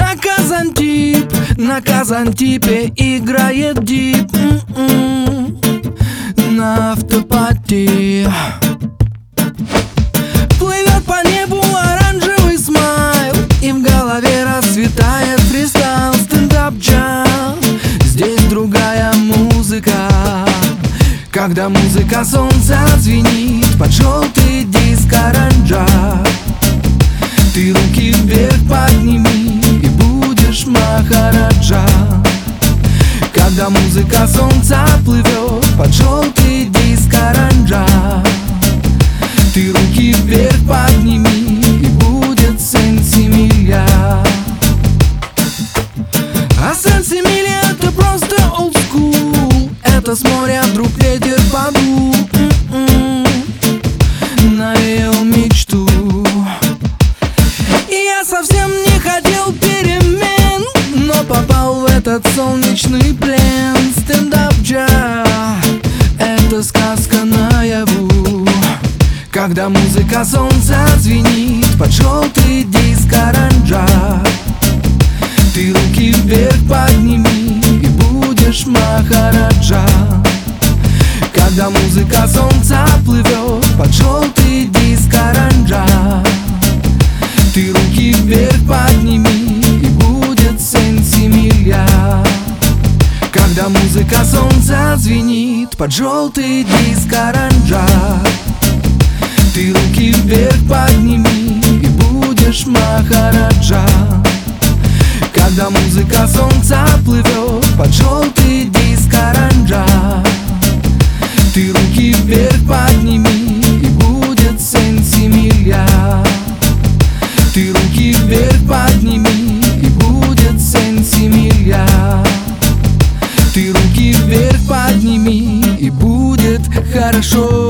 На Казантипе играет дип на автопати. Плывет по небу оранжевый смайл, и в голове расцветает фристайл, стендап-джам. Здесь другая музыка, когда музыка солнца звенит под желтый диск оранжа. Ты руки вверх подними и будешь махараджа. Когда музыка солнца плывет под желтый диск оранжа, ты руки вверх подними и будет сенсимилья. А сенсимилья — это просто old school. Это с моря вдруг ветер подул, навеял мечту. И я совсем не хотел перемен, но попал в этот солнечный плен. Стендап-джа — это сказка наяву. Когда музыка солнца звенит под желтый диск оранжа, ты руки вверх подними и будешь махараджа. Когда музыка солнца плывет под желтый диск оранжа, ты руки вверх подними и будет сенсимилья. Когда музыка солнца звенит под желтый диск оранжа, ты руки вверх подними и будешь махараджа. Когда музыка солнца плывет под желтый диск оранжа, ты руки вверх подними и будет сенсимилья. Ты руки вверх подними и будет сенсимилья. Ты руки вверх подними и будет хорошо.